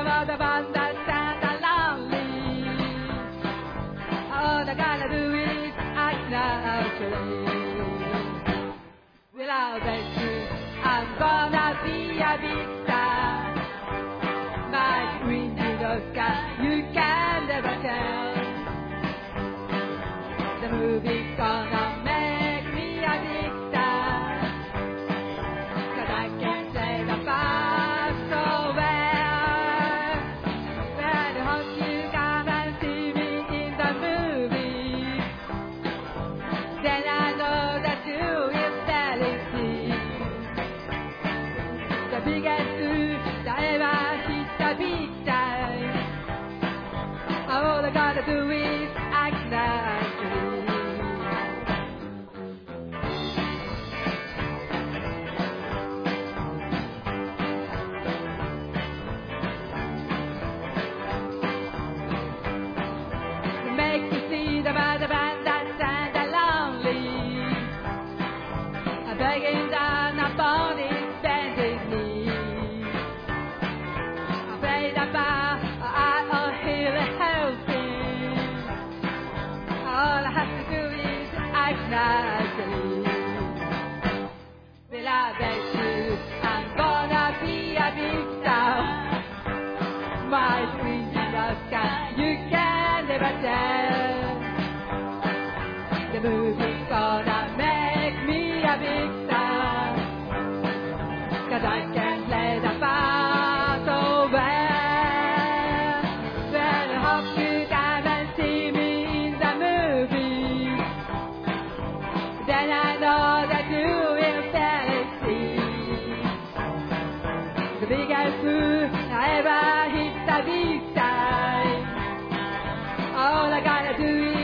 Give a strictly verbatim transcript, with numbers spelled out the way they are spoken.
about the band that stand lonely. All I gotta do is act naturally. Well, I'll bet you I'm gonna be a big star. My queen to the sky, you can never tell. The movie's gonna make me a big star. Cause I can play the part so well. Well, I hope you come and see me in the movie. Then I know that you will barely see the biggest fool that ever hit the big time. All I gotta do is act naturally. Make you see the bad band that stand lonely. I'm begging down upon his bended knee. I played the bar, I don't hear helping. All I have to do is act naturally. Well, I bet you I'm gonna be a big star. My dreams in the sky, you can never tell. The movie's gonna make me a big star. Cause I can play the part so well. Well, I hope you come and see me in the movie. Then I know that you will barely see the biggest fool I ever hit the big time. All I gotta do is